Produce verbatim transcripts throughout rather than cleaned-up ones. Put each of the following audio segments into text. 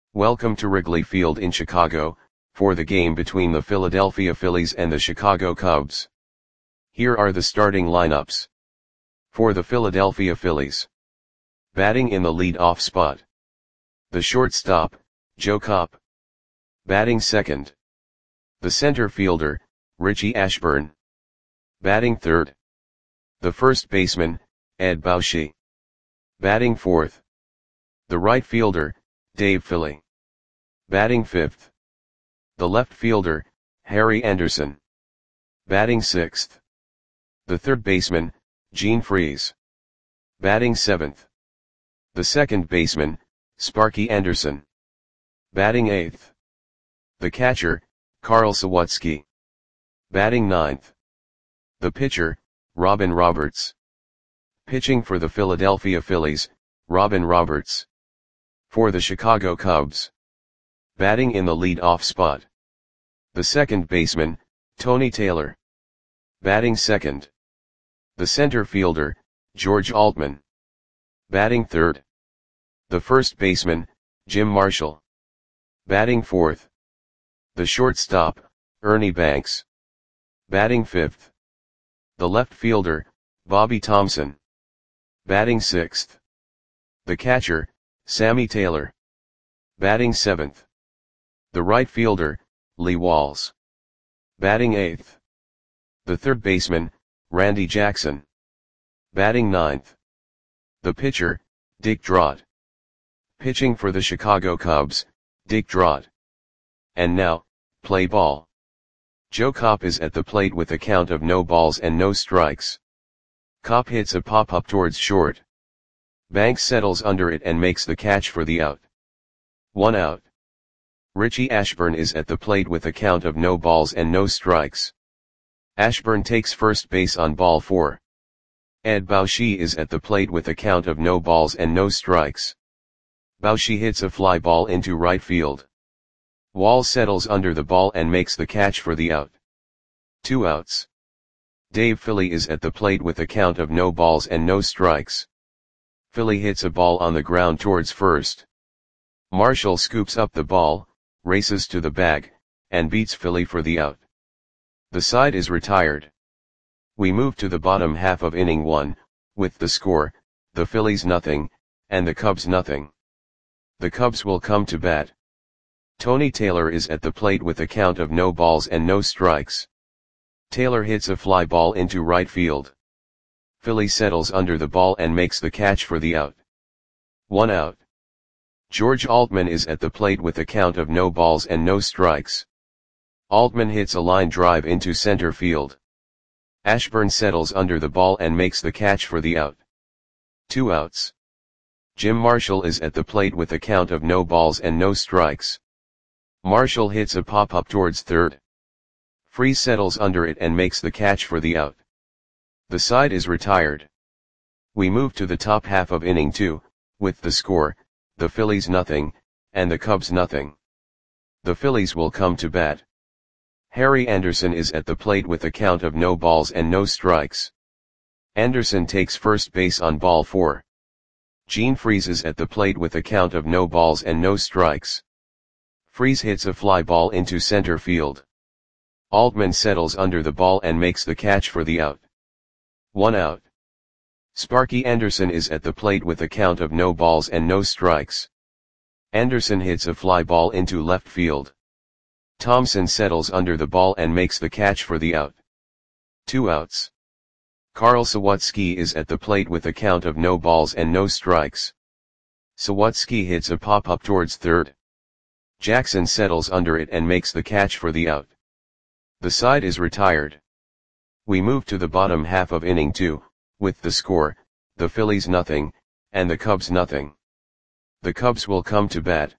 Welcome to Wrigley Field in Chicago, for the game between the Philadelphia Phillies and the Chicago Cubs. Here are the starting lineups. For the Philadelphia Phillies. Batting in the lead-off spot. The shortstop, Joe Kopp. Batting second. The center fielder, Richie Ashburn. Batting third. The first baseman, Ed Bauschy. Batting fourth. The right fielder, Dave Philly. Batting fifth. The left fielder, Harry Anderson. Batting sixth. The third baseman, Gene Freese. Batting seventh. The second baseman, Sparky Anderson. Batting eighth. The catcher, Carl Sawatzky. Batting ninth. The pitcher, Robin Roberts. Pitching for the Philadelphia Phillies, Robin Roberts. For the Chicago Cubs. Batting in the lead-off spot. The second baseman, Tony Taylor. Batting second. The center fielder, George Altman. Batting third. The first baseman, Jim Marshall. Batting fourth. The shortstop, Ernie Banks. Batting fifth. The left fielder, Bobby Thomson. Batting sixth. The catcher, Sammy Taylor. Batting seventh. The right fielder, Lee Walls. Batting eighth. The third baseman, Randy Jackson. Batting ninth. The pitcher, Dick Drott. Pitching for the Chicago Cubs, Dick Drott. And now, play ball. Joe Kopp is at the plate with a count of no balls and no strikes. Kopp hits a pop-up towards short. Banks settles under it and makes the catch for the out. One out. Richie Ashburn is at the plate with a count of no balls and no strikes. Ashburn takes first base on ball four. Ed Bauschy is at the plate with a count of no balls and no strikes. Bauschy hits a fly ball into right field. Walls settles under the ball and makes the catch for the out. Two outs. Dave Philly is at the plate with a count of no balls and no strikes. Philly hits a ball on the ground towards first. Marshall scoops up the ball, races to the bag, and beats Philly for the out. The side is retired. We move to the bottom half of inning one, with the score, the Phillies nothing, and the Cubs nothing. The Cubs will come to bat. Tony Taylor is at the plate with a count of no balls and no strikes. Taylor hits a fly ball into right field. Philly settles under the ball and makes the catch for the out. One out. George Altman is at the plate with a count of no balls and no strikes. Altman hits a line drive into center field. Ashburn settles under the ball and makes the catch for the out. Two outs. Jim Marshall is at the plate with a count of no balls and no strikes. Marshall hits a pop-up towards third. Freese settles under it and makes the catch for the out. The side is retired. We move to the top half of inning two, with the score, the Phillies nothing, and the Cubs nothing. The Phillies will come to bat. Harry Anderson is at the plate with a count of no balls and no strikes. Anderson takes first base on ball four. Gene Freese is at the plate with a count of no balls and no strikes. Freese hits a fly ball into center field. Altman settles under the ball and makes the catch for the out. One out. Sparky Anderson is at the plate with a count of no balls and no strikes. Anderson hits a fly ball into left field. Thomson settles under the ball and makes the catch for the out. Two outs. Carl Sawatzky is at the plate with a count of no balls and no strikes. Sawatzky hits a pop-up towards third. Jackson settles under it and makes the catch for the out. The side is retired. We move to the bottom half of inning two, with the score, the Phillies nothing, and the Cubs nothing. The Cubs will come to bat.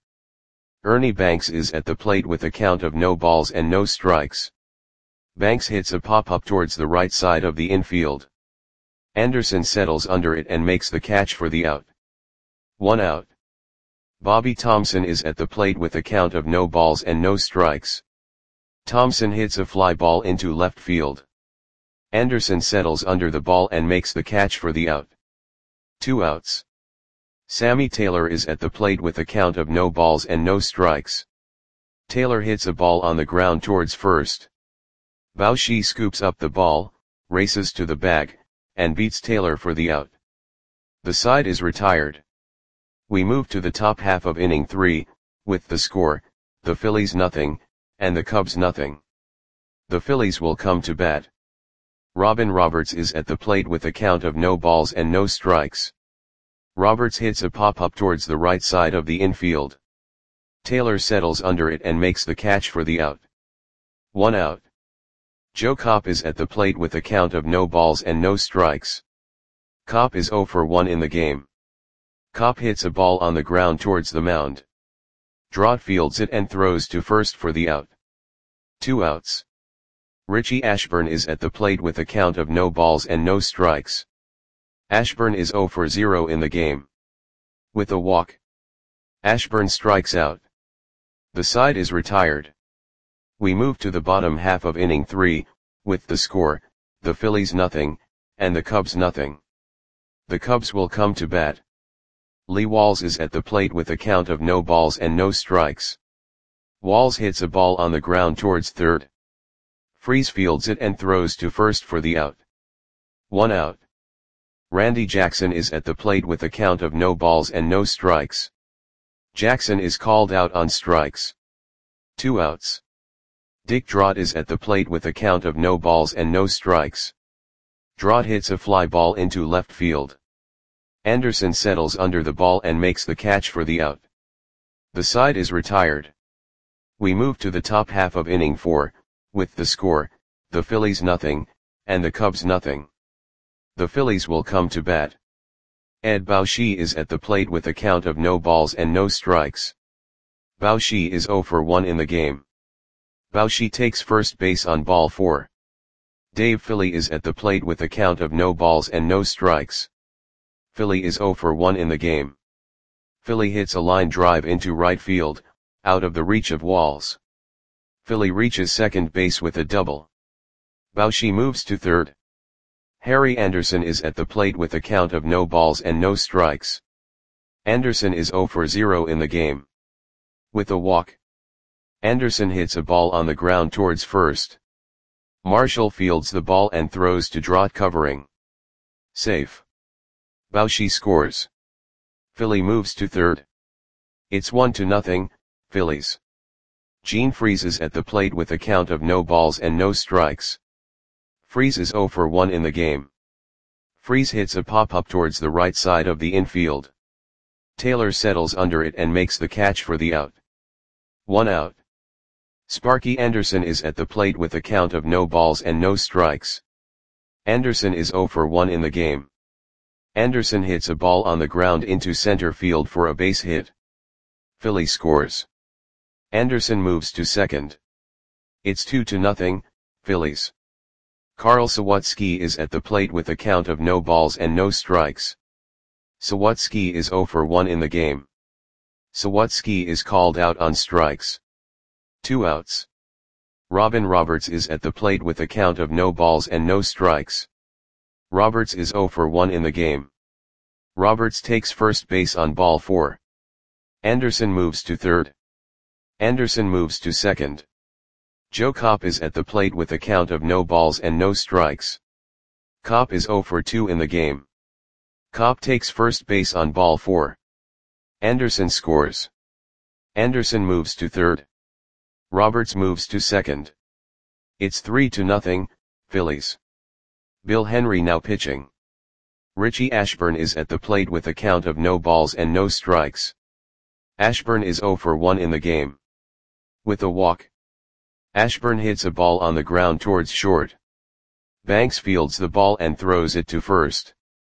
Ernie Banks is at the plate with a count of no balls and no strikes. Banks hits a pop-up towards the right side of the infield. Anderson settles under it and makes the catch for the out. One out. Bobby Thomson is at the plate with a count of no balls and no strikes. Thomson hits a fly ball into left field. Anderson settles under the ball and makes the catch for the out. Two outs. Sammy Taylor is at the plate with a count of no balls and no strikes. Taylor hits a ball on the ground towards first. Bao Shi scoops up the ball, races to the bag, and beats Taylor for the out. The side is retired. We move to the top half of inning three, with the score, the Phillies nothing, and the Cubs nothing. The Phillies will come to bat. Robin Roberts is at the plate with a count of no balls and no strikes. Roberts hits a pop-up towards the right side of the infield. Taylor settles under it and makes the catch for the out. One out. Joe Kopp is at the plate with a count of no balls and no strikes. Kopp is zero for one in the game. Kopp hits a ball on the ground towards the mound. Drott fields it and throws to first for the out. Two outs. Richie Ashburn is at the plate with a count of no balls and no strikes. Ashburn is zero for zero in the game. With a walk, Ashburn strikes out. The side is retired. We move to the bottom half of inning three, with the score, the Phillies nothing, and the Cubs nothing. The Cubs will come to bat. Lee Walls is at the plate with a count of no balls and no strikes. Walls hits a ball on the ground towards third. Freese fields it and throws to first for the out. One out. Randy Jackson is at the plate with a count of no balls and no strikes. Jackson is called out on strikes. Two outs. Dick Drott is at the plate with a count of no balls and no strikes. Drott hits a fly ball into left field. Anderson settles under the ball and makes the catch for the out. The side is retired. We move to the top half of inning four, with the score, the Phillies nothing, and the Cubs nothing. The Phillies will come to bat. Ed Bao Shi is at the plate with a count of no balls and no strikes. Bao Shi is zero for one in the game. Bao Shi takes first base on ball four. Dave Philly is at the plate with a count of no balls and no strikes. Philly is zero for one in the game. Philly hits a line drive into right field, out of the reach of Walls. Philly reaches second base with a double. Bao Shi moves to third. Harry Anderson is at the plate with a count of no balls and no strikes. Anderson is zero for zero in the game. With a walk, Anderson hits a ball on the ground towards first. Marshall fields the ball and throws to Drott covering. Safe. Bao Shi scores. Philly moves to third. It's one to nothing, Phillies. Gene Freese is at the plate with a count of no balls and no strikes. Freese is zero for one in the game. Freese hits a pop-up towards the right side of the infield. Taylor settles under it and makes the catch for the out. One out. Sparky Anderson is at the plate with a count of no balls and no strikes. Anderson is zero for one in the game. Anderson hits a ball on the ground into center field for a base hit. Philly scores. Anderson moves to second. It's two to nothing, Phillies. Carl Sawatsky is at the plate with a count of no balls and no strikes. Sawatsky is zero for one in the game. Sawatsky is called out on strikes. Two outs. Robin Roberts is at the plate with a count of no balls and no strikes. Roberts is zero for one in the game. Roberts takes first base on ball four. Anderson moves to third. Anderson moves to second. Joe Kopp is at the plate with a count of no balls and no strikes. Kopp is zero for two in the game. Kopp takes first base on ball four. Anderson scores. Anderson moves to third. Roberts moves to second. It's three to nothing, Phillies. Bill Henry now pitching. Richie Ashburn is at the plate with a count of no balls and no strikes. Ashburn is zero for one in the game. With a walk, Ashburn hits a ball on the ground towards short. Banks fields the ball and throws it to first.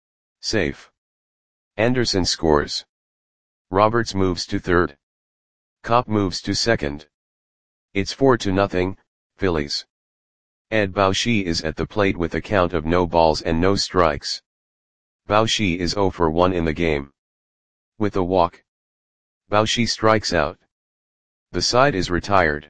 Safe. Anderson scores. Roberts moves to third. Kopp moves to second. It's four to nothing, Phillies. Ed Bao Shi is at the plate with a count of no balls and no strikes. Bao Shi is zero for one in the game. With a walk, Bao Shi strikes out. The side is retired.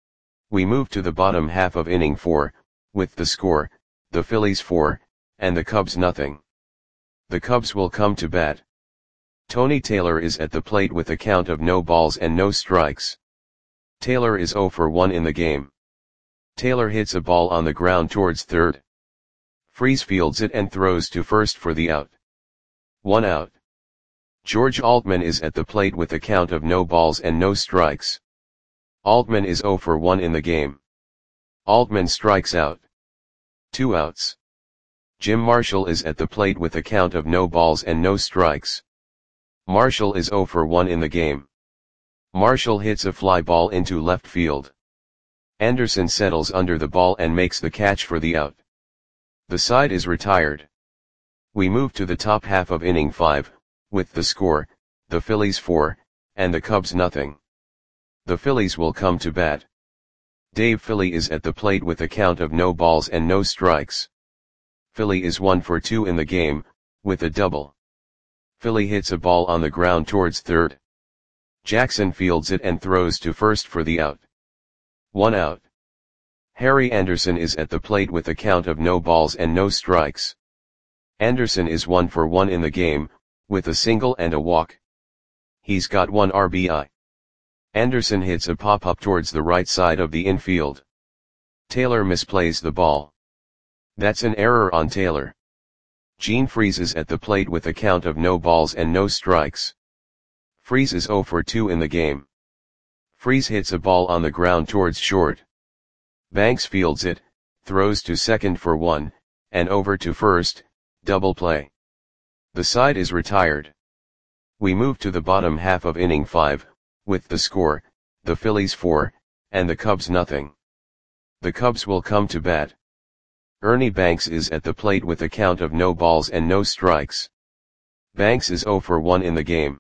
We move to the bottom half of inning four, with the score, the Phillies four, and the Cubs nothing. The Cubs will come to bat. Tony Taylor is at the plate with a count of no balls and no strikes. Taylor is zero for one in the game. Taylor hits a ball on the ground towards third. Freese fields it and throws to first for the out. One out. George Altman is at the plate with a count of no balls and no strikes. Altman is zero for one in the game. Altman strikes out. Two outs. Jim Marshall is at the plate with a count of no balls and no strikes. Marshall is zero for one in the game. Marshall hits a fly ball into left field. Anderson settles under the ball and makes the catch for the out. The side is retired. We move to the top half of inning five, with the score, the Phillies four, and the Cubs nothing. The Phillies will come to bat. Dave Philly is at the plate with a count of no balls and no strikes. Philly is one for two in the game, with a double. Philly hits a ball on the ground towards third. Jackson fields it and throws to first for the out. One out. Harry Anderson is at the plate with a count of no balls and no strikes. Anderson is one for one in the game, with a single and a walk. He's got one R B I. Anderson hits a pop-up towards the right side of the infield. Taylor misplays the ball. That's an error on Taylor. Gene Freese is at the plate with a count of no balls and no strikes. Freese is zero for two in the game. Freese hits a ball on the ground towards short. Banks fields it, throws to second for one, and over to first, double play. The side is retired. We move to the bottom half of inning five, with the score, the Phillies four, and the Cubs nothing. The Cubs will come to bat. Ernie Banks is at the plate with a count of no balls and no strikes. Banks is zero for one in the game.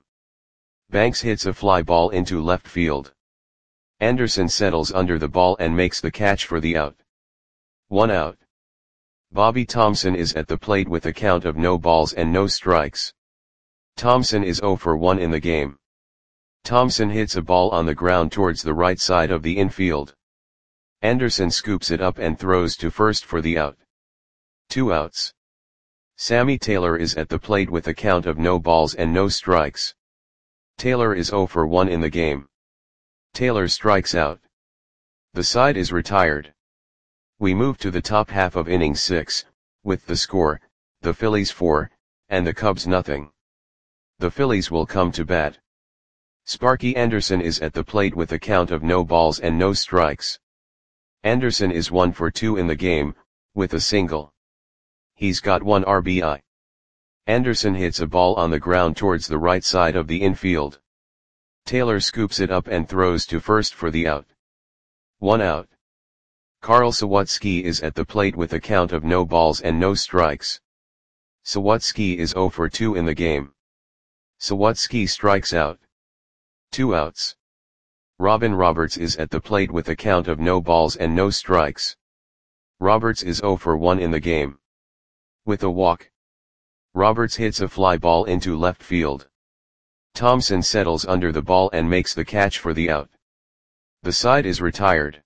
Banks hits a fly ball into left field. Anderson settles under the ball and makes the catch for the out. One out. Bobby Thomson is at the plate with a count of no balls and no strikes. Thomson is zero for one in the game. Thomson hits a ball on the ground towards the right side of the infield. Anderson scoops it up and throws to first for the out. Two outs. Sammy Taylor is at the plate with a count of no balls and no strikes. Taylor is zero for one in the game. Taylor strikes out. The side is retired. We move to the top half of inning six, with the score, the Phillies four, and the Cubs nothing. The Phillies will come to bat. Sparky Anderson is at the plate with a count of no balls and no strikes. Anderson is one for two in the game, with a single. He's got one R B I. Anderson hits a ball on the ground towards the right side of the infield. Taylor scoops it up and throws to first for the out. One out. Carl Sawatsky is at the plate with a count of no balls and no strikes. Sawatsky is zero for two in the game. Sawatsky strikes out. Two outs. Robin Roberts is at the plate with a count of no balls and no strikes. Roberts is zero for one in the game. With a walk. Roberts hits a fly ball into left field. Thomson settles under the ball and makes the catch for the out. The side is retired.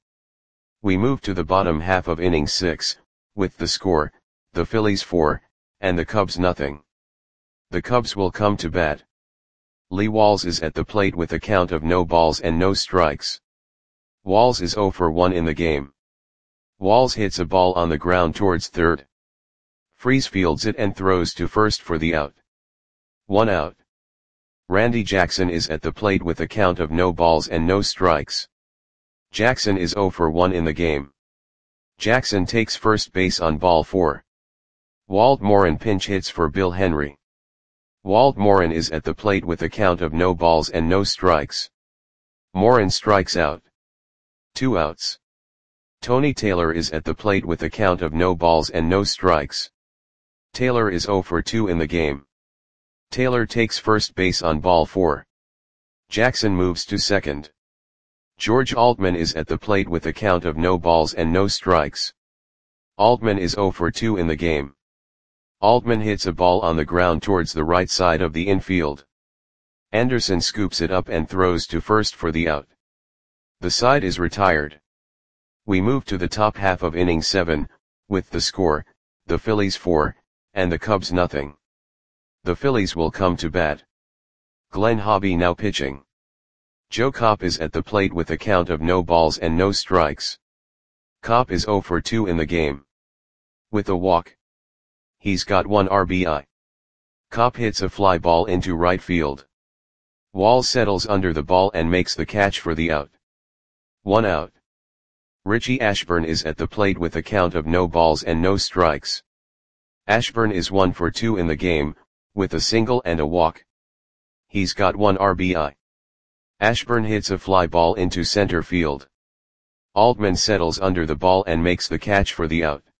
We move to the bottom half of inning six, with the score, the Phillies four, and the Cubs nothing. The Cubs will come to bat. Lee Walls is at the plate with a count of no balls and no strikes. Walls is zero for one in the game. Walls hits a ball on the ground towards third. Freese fields it and throws to first for the out. One out. Randy Jackson is at the plate with a count of no balls and no strikes. Jackson is zero for one in the game. Jackson takes first base on ball four. Walt Morin pinch hits for Bill Henry. Walt Morin is at the plate with a count of no balls and no strikes. Morin strikes out. Two outs. Tony Taylor is at the plate with a count of no balls and no strikes. Taylor is zero for two in the game. Taylor takes first base on ball four. Jackson moves to second. George Altman is at the plate with a count of no balls and no strikes. Altman is zero for two in the game. Altman hits a ball on the ground towards the right side of the infield. Anderson scoops it up and throws to first for the out. The side is retired. We move to the top half of inning seven, with the score, the Phillies four, and the Cubs nothing. The Phillies will come to bat. Glenn Hobby now pitching. Joe Kopp is at the plate with a count of no balls and no strikes. Kopp is oh for two in the game. With a walk. He's got one R B I. Kopp hits a fly ball into right field. Walls settles under the ball and makes the catch for the out. One out. Richie Ashburn is at the plate with a count of no balls and no strikes. Ashburn is one for two in the game, with a single and a walk. He's got one R B I. Ashburn hits a fly ball into center field. Altman settles under the ball and makes the catch for the out.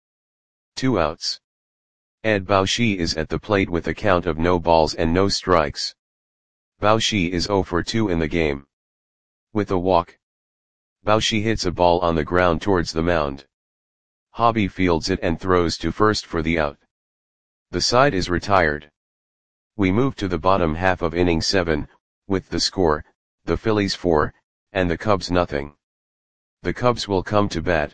Two outs. Ed Bauschy is at the plate with a count of no balls and no strikes. Bauschy is oh for two in the game. With a walk. Bauschy hits a ball on the ground towards the mound. Hobby fields it and throws to first for the out. The side is retired. We move to the bottom half of inning seven, with the score, the Phillies four, and the Cubs nothing. The Cubs will come to bat.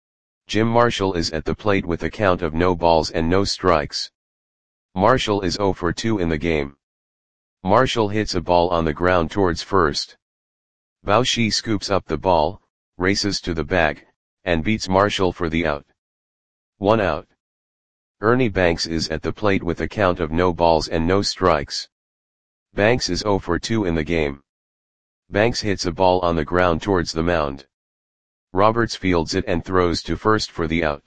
Jim Marshall is at the plate with a count of no balls and no strikes. Marshall is oh for two in the game. Marshall hits a ball on the ground towards first. Bauschy scoops up the ball, races to the bag, and beats Marshall for the out. One out. Ernie Banks is at the plate with a count of no balls and no strikes. Banks is oh for two in the game. Banks hits a ball on the ground towards the mound. Roberts fields it and throws to first for the out.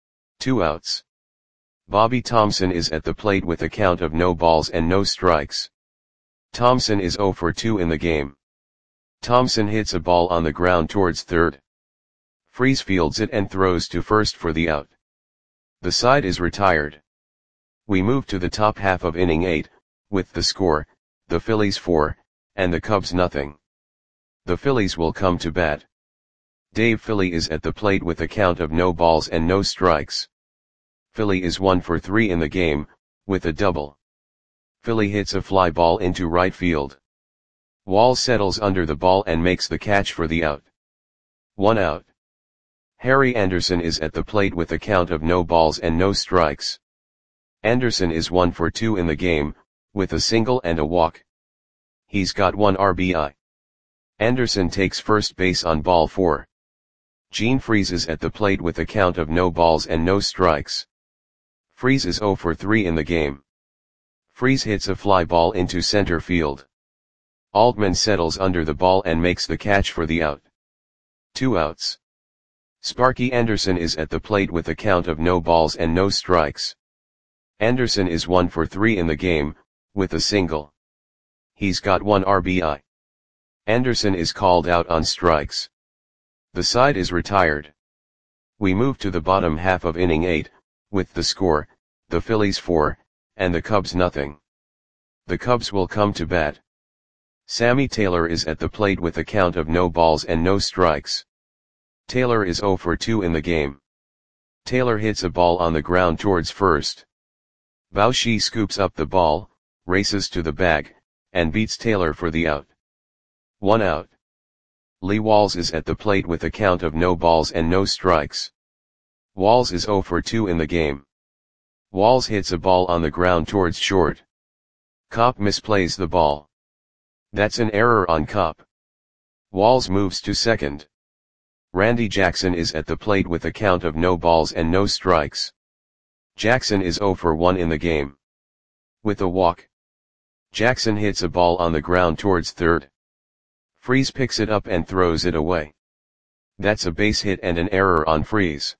Two outs. Bobby Thomson is at the plate with a count of no balls and no strikes. Thomson is oh for two in the game. Thomson hits a ball on the ground towards third. Freese fields it and throws to first for the out. The side is retired. We move to the top half of inning eight, with the score, the Phillies four, and the Cubs nothing. The Phillies will come to bat. Dave Philly is at the plate with a count of no balls and no strikes. Philly is one for three in the game, with a double. Philly hits a fly ball into right field. Wall settles under the ball and makes the catch for the out. One out. Harry Anderson is at the plate with a count of no balls and no strikes. Anderson is one for two in the game, with a single and a walk. He's got one R B I. Anderson takes first base on ball four. Gene Freese is at the plate with a count of no balls and no strikes. Freese is oh for three in the game. Freese hits a fly ball into center field. Altman settles under the ball and makes the catch for the out. Two outs. Sparky Anderson is at the plate with a count of no balls and no strikes. Anderson is one for three in the game, with a single. He's got one R B I. Anderson is called out on strikes. The side is retired. We move to the bottom half of inning eight, with the score, the Phillies four, and the Cubs nothing. The Cubs will come to bat. Sammy Taylor is at the plate with a count of no balls and no strikes. Taylor is oh for two in the game. Taylor hits a ball on the ground towards first. Bauschy scoops up the ball, races to the bag, and beats Taylor for the out. One out. Lee Walls is at the plate with a count of no balls and no strikes. Walls is oh for two in the game. Walls hits a ball on the ground towards short. Kopp misplays the ball. That's an error on Kopp. Walls moves to second. Randy Jackson is at the plate with a count of no balls and no strikes. Jackson is oh for one in the game. With a walk. Jackson hits a ball on the ground towards third. Freese picks it up and throws it away. That's a base hit and an error on Freese.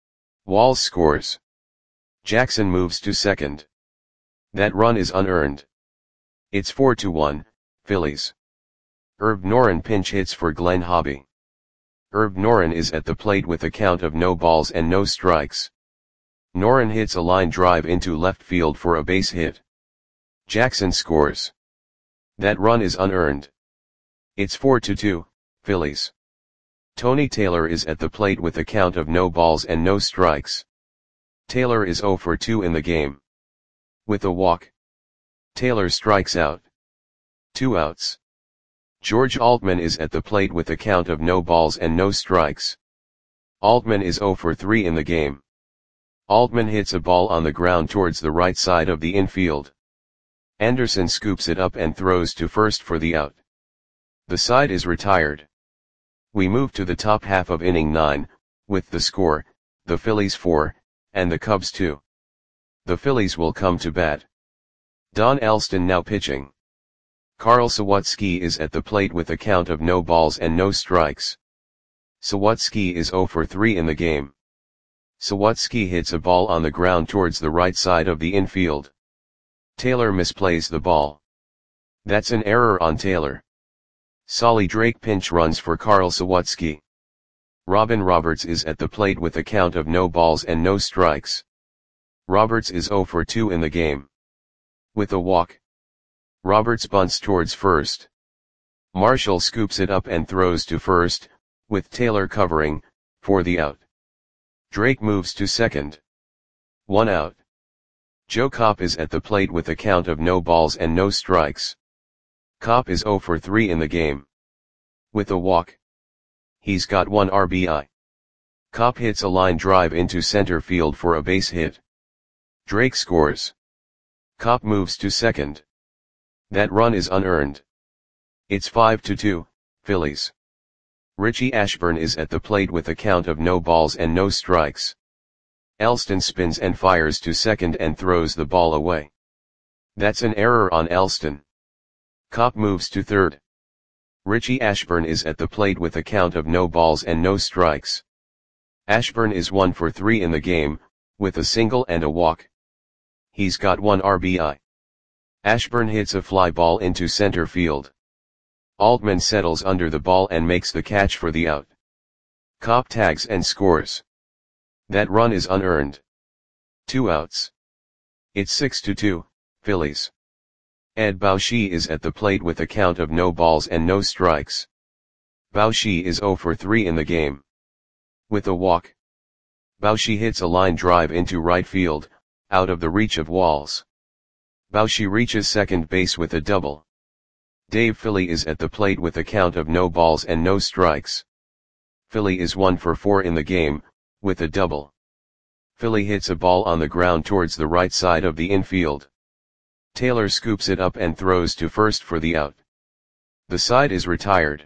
Walls scores. Jackson moves to second. That run is unearned. It's four to one, Phillies. Herb Noren pinch hits for Glenn Hobby. Herb Noren is at the plate with a count of no balls and no strikes. Noren hits a line drive into left field for a base hit. Jackson scores. That run is unearned. It's four to two, Phillies. Tony Taylor is at the plate with a count of no balls and no strikes. Taylor is oh for two in the game. With a walk. Taylor strikes out. Two outs. George Altman is at the plate with a count of no balls and no strikes. Altman is oh for three in the game. Altman hits a ball on the ground towards the right side of the infield. Anderson scoops it up and throws to first for the out. The side is retired. We move to the top half of inning nine, with the score, the Phillies four, and the Cubs two. The Phillies will come to bat. Don Alston now pitching. Carl Sawatzky is at the plate with a count of no balls and no strikes. Sawatzky is zero for three in the game. Sawatzky hits a ball on the ground towards the right side of the infield. Taylor misplays the ball. That's an error on Taylor. Solly Drake pinch runs for Carl Sawatzky. Robin Roberts is at the plate with a count of no balls and no strikes. Roberts is zero for two in the game. With a walk. Roberts bunts towards first. Marshall scoops it up and throws to first, with Taylor covering, for the out. Drake moves to second. One out. Joe Kopp is at the plate with a count of no balls and no strikes. Kopp is zero for three in the game. With a walk. He's got one R B I. Kopp hits a line drive into center field for a base hit. Drake scores. Kopp moves to second. That run is unearned. It's five to two, Phillies. Richie Ashburn is at the plate with a count of no balls and no strikes. Alston spins and fires to second and throws the ball away. That's an error on Alston. Kopp moves to third. Richie Ashburn is at the plate with a count of no balls and no strikes. Ashburn is one for three in the game, with a single and a walk. He's got one R B I. Ashburn hits a fly ball into center field. Altman settles under the ball and makes the catch for the out. Kopp tags and scores. That run is unearned. Two outs. It's six to two, Phillies. Ed Bauschy is at the plate with a count of no balls and no strikes. Bauschy is zero for three in the game. With a walk. Bauschy hits a line drive into right field, out of the reach of Walls. Bauschy reaches second base with a double. Dave Philly is at the plate with a count of no balls and no strikes. Philly is one for four in the game, with a double. Philly hits a ball on the ground towards the right side of the infield. Taylor scoops it up and throws to first for the out. The side is retired.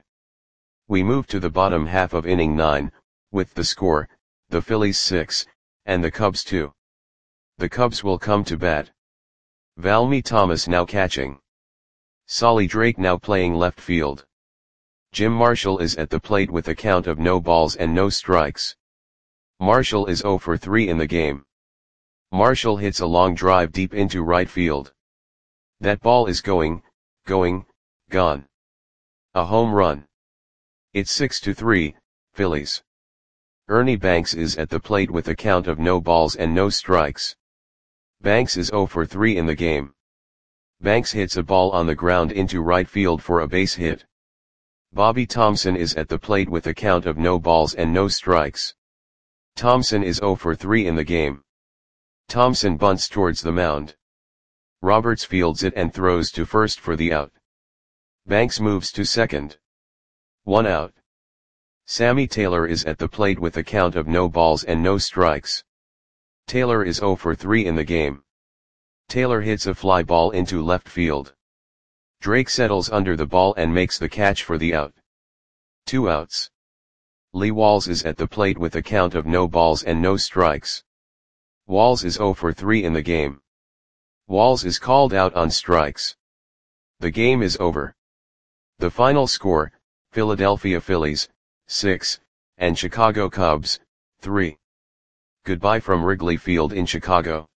We move to the bottom half of inning nine, with the score, the Phillies six, and the Cubs two. The Cubs will come to bat. Valmy Thomas now catching. Solly Drake now playing left field. Jim Marshall is at the plate with a count of no balls and no strikes. Marshall is zero for three in the game. Marshall hits a long drive deep into right field. That ball is going, going, gone. A home run. It's six to three, Phillies. Ernie Banks is at the plate with a count of no balls and no strikes. Banks is zero for three in the game. Banks hits a ball on the ground into right field for a base hit. Bobby Thompson is at the plate with a count of no balls and no strikes. Thompson is zero for three in the game. Thompson bunts towards the mound. Roberts fields it and throws to first for the out. Banks moves to second. One out. Sammy Taylor is at the plate with a count of no balls and no strikes. Taylor is zero for three in the game. Taylor hits a fly ball into left field. Drake settles under the ball and makes the catch for the out. Two outs. Lee Walls is at the plate with a count of no balls and no strikes. Walls is zero for three in the game. Walls is called out on strikes. The game is over. The final score, Philadelphia Phillies, six, and Chicago Cubs, three. Goodbye from Wrigley Field in Chicago.